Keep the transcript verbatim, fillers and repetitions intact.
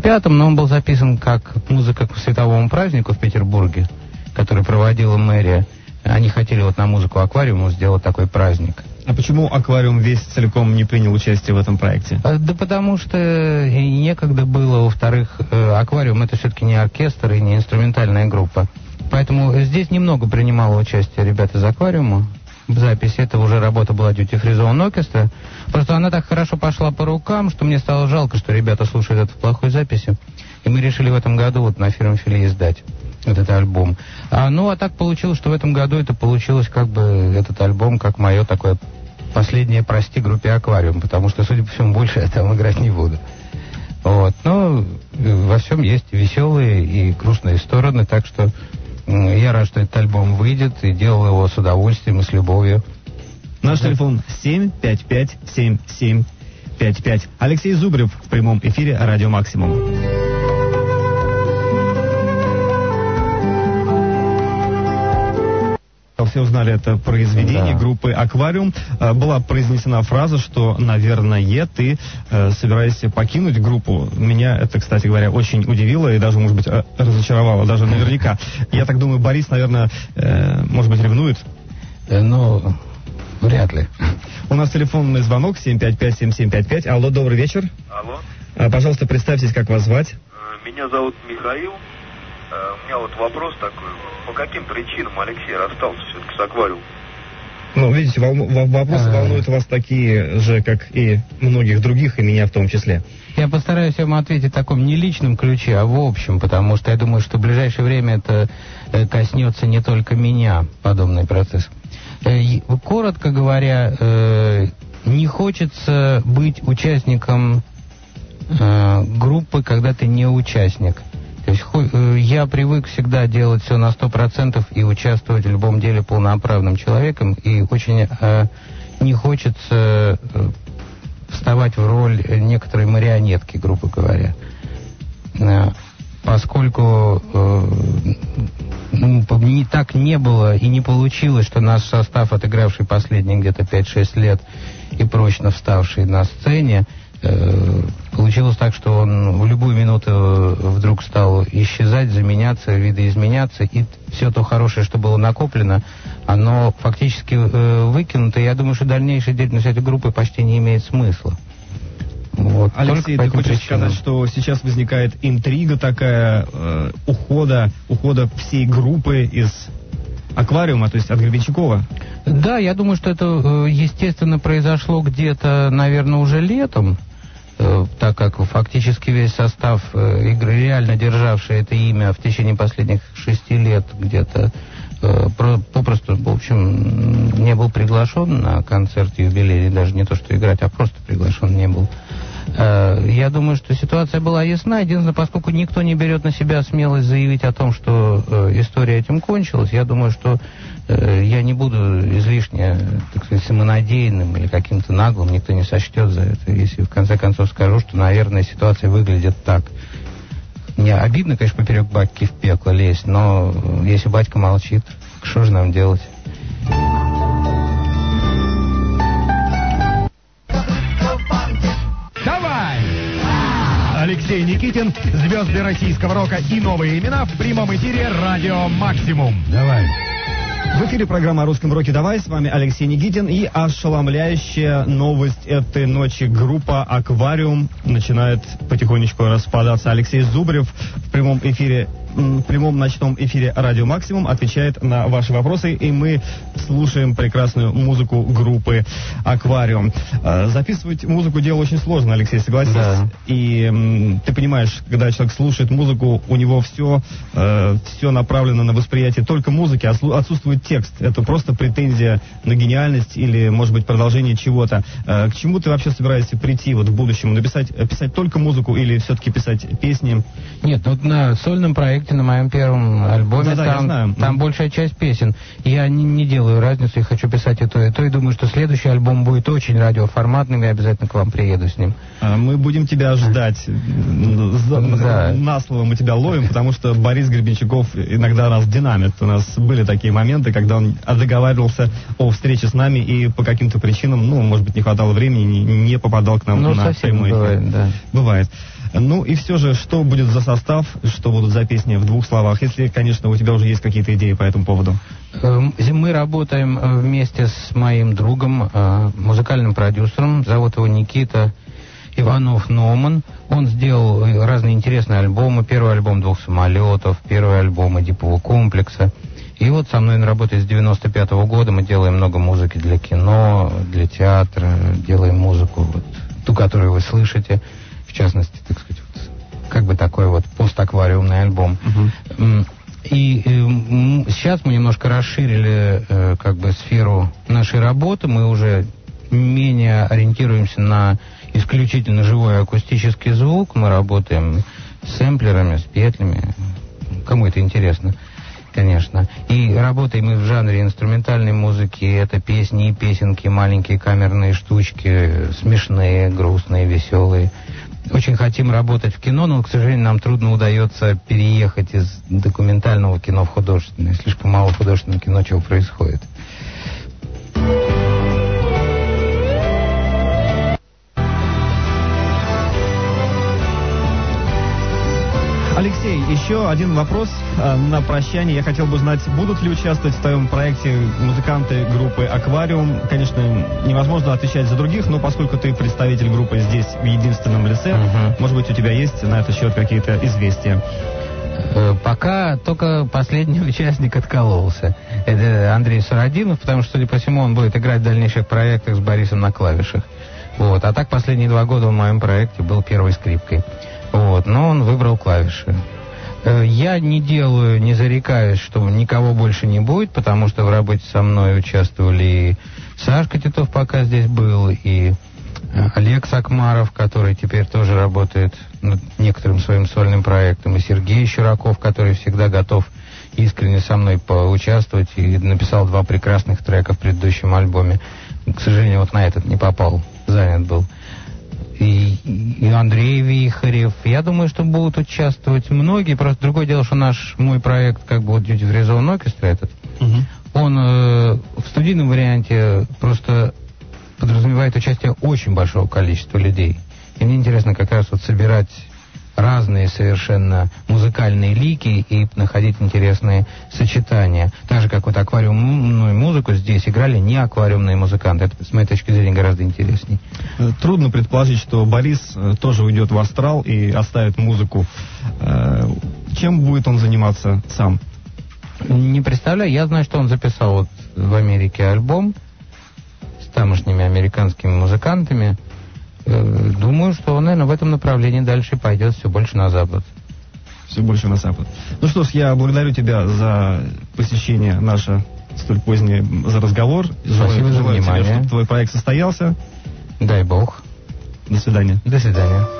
пятом, но он был записан как музыка к световому празднику в Петербурге, который проводила мэрия. Они хотели вот на музыку «Аквариума» сделать такой праздник. А почему «Аквариум» весь целиком не принял участие в этом проекте? Да потому что и некогда было. Во-вторых, «Аквариум» — это все-таки не оркестр и не инструментальная группа. Поэтому здесь немного принимало участие ребята из «Аквариума». В записи это уже работа была Duty Free Zone Orchestra. Просто она так хорошо пошла по рукам, что мне стало жалко, что ребята слушают это в плохой записи. И мы решили в этом году вот на Фирмфиле издать этот альбом. А, ну, а так получилось, что в этом году это получилось как бы этот альбом, как мое такое последнее «Прости» группе «Аквариум», потому что, судя по всему, больше я там играть не буду. Вот. Но во всем есть веселые и грустные стороны, так что я рад, что этот альбом выйдет, и делал его с удовольствием и с любовью. Наш телефон семь пять пять семь семь пять пять. Алексей Зубрев в прямом эфире «Радио Максимум». Все узнали это произведение да. группы «Аквариум». Была произнесена фраза, что, наверное, ты э, собираешься покинуть группу. Меня это, кстати говоря, очень удивило и даже, может быть, разочаровало, даже наверняка. Я так думаю, Борис, наверное, э, может быть, ревнует? Э, ну, вряд ли. У нас телефонный звонок семь пять пять семь семь пять пять. Алло, добрый вечер. Алло. А, пожалуйста, представьтесь, как вас звать? Меня зовут Михаил. У меня вот вопрос такой. По каким причинам Алексей расстался все-таки с «Аквариумом»? Ну, видите, волну, вопросы А-а-а. волнуют вас такие же, как и многих других, и меня в том числе. Я постараюсь вам ответить в таком не личном ключе, а в общем, потому что я думаю, что в ближайшее время это коснется не только меня, подобный процесс. Коротко говоря, не хочется быть участником группы, когда ты не участник. То есть я привык всегда делать все на сто процентов и участвовать в любом деле полноправным человеком, и очень э, не хочется э, вставать в роль некоторой марионетки, грубо говоря. Э, поскольку э, ну, не, так не было и не получилось, что наш состав, отыгравший последние где-то пять-шесть лет и прочно вставший на сцене, получилось так, что он в любую минуту вдруг стал исчезать, заменяться, видоизменяться, и все то хорошее, что было накоплено, оно фактически э, выкинуто. И я думаю, что дальнейшая деятельность этой группы почти не имеет смысла. Вот. Алексей, ты хочешь причинам. сказать, что сейчас возникает интрига такая э, ухода, ухода всей группы из «Аквариума», то есть от Гребенщикова? Да, я думаю, что это, естественно, произошло где-то, наверное, уже летом, так как фактически весь состав игры, реально державший это имя в течение последних шести лет, где-то попросту, в общем, не был приглашен на концерт юбилейный, даже не то, что играть, а просто приглашен не был. Я думаю, что ситуация была ясна. Единственное, поскольку никто не берет на себя смелость заявить о том, что история этим кончилась, я думаю, что я не буду излишне, так сказать, самонадеянным или каким-то наглым, никто не сочтет за это, если в конце концов скажу, что, наверное, ситуация выглядит так. Мне обидно, конечно, поперек батьки в пекло лезть, но если батька молчит, что же нам делать? Алексей Никитин, звезды российского рока и новые имена в прямом эфире «Радио Максимум». Давай. В эфире программа о русском роке «Давай». С вами Алексей Никитин. И ошеломляющая новость этой ночи. Группа «Аквариум» начинает потихонечку распадаться. Алексей Зубрев в прямом эфире, в прямом ночном эфире «Радио Максимум» отвечает на ваши вопросы. И мы слушаем прекрасную музыку группы «Аквариум». Записывать музыку дело очень сложно, Алексей, согласись? Да. И м, ты понимаешь, когда человек слушает музыку, у него все, э, все направлено на восприятие только музыки, а отсутствует текст. Это просто претензия на гениальность или, может быть, продолжение чего-то. Э, к чему ты вообще собираешься прийти вот в будущем? Написать писать только музыку или все-таки писать песни? Нет, вот на сольном проекте, на моем первом альбоме, да, там, да, там большая часть песен. Я не, не делаю разницу, я хочу писать и то, и то, и думаю, что следующий альбом будет очень радиоформатным, и обязательно к вам приеду с ним. А мы будем тебя ждать. Да. На слово мы тебя ловим, потому что Борис Гребенщиков иногда нас динамит. У нас были такие моменты, когда он договаривался о встрече с нами и по каким-то причинам, ну, может быть, не хватало времени, не, не попадал к нам ну, на прямой эфир. Бывает, да. Бывает. Ну и все же, что будет за состав, что будут за песни в двух словах, если, конечно, у тебя уже есть какие-то идеи по этому поводу? Мы работаем вместе с моим другом, музыкальным продюсером, зовут его Никита Иванов-Номан. Он сделал разные интересные альбомы. Первый альбом «Двух самолетов», первый альбом «Эдипового комплекса». И вот со мной он работает с девяносто пятого года. Мы делаем много музыки для кино, для театра, делаем музыку, вот, ту, которую вы слышите. В частности, так сказать, вот, как бы такой вот постаквариумный альбом. Uh-huh. И э, сейчас мы немножко расширили э, как бы сферу нашей работы. Мы уже менее ориентируемся на исключительно живой акустический звук. Мы работаем с сэмплерами, с петлями. Кому это интересно, конечно. И работаем мы в жанре инструментальной музыки. Это песни и песенки, маленькие камерные штучки, смешные, грустные, веселые. Очень хотим работать в кино, но, к сожалению, нам трудно удается переехать из документального кино в художественное. Слишком мало художественного кино, чего происходит. Алексей, еще один вопрос э, на прощание. Я хотел бы узнать, будут ли участвовать в твоем проекте музыканты группы «Аквариум». Конечно, невозможно отвечать за других, но поскольку ты представитель группы здесь в единственном лице, uh-huh. может быть, у тебя есть на этот счет какие-то известия? Пока только последний участник откололся. Это Андрей Сурадинов, потому что, судя по всему, он будет играть в дальнейших проектах с Борисом на клавишах. Вот. А так последние два года он в моем проекте был первой скрипкой. Вот, но он выбрал клавиши. Я не делаю, не зарекаюсь, что никого больше не будет, потому что в работе со мной участвовали и Сашка Титов, пока здесь был, и Олег Сакмаров, который теперь тоже работает над некоторым своим сольным проектом, и Сергей Щураков, который всегда готов искренне со мной поучаствовать и написал два прекрасных трека в предыдущем альбоме. К сожалению, вот на этот не попал, занят был. И, и Андрей Вихарев. Я думаю, что будут участвовать многие. Просто другое дело, что наш, мой проект, как бы вот Duty Free Zone Orchestra этот, uh-huh. он э, в студийном варианте просто подразумевает участие очень большого количества людей. И мне интересно как раз вот собирать разные совершенно музыкальные лики и находить интересные сочетания. Так же, как вот аквариумную музыку здесь играли не аквариумные музыканты. Это, с моей точки зрения, гораздо интересней. Трудно предположить, что Борис тоже уйдет в астрал и оставит музыку. Чем будет он заниматься сам? Не представляю. Я знаю, что он записал вот в Америке альбом с тамошними американскими музыкантами. Думаю, что он, наверное, в этом направлении дальше пойдет все больше на запад. Все больше на запад. Ну что ж, я благодарю тебя за посещение наше столь позднее, за разговор. Спасибо желаю, за желаю внимание. тебе, чтобы твой проект состоялся. Дай бог. До свидания. До свидания.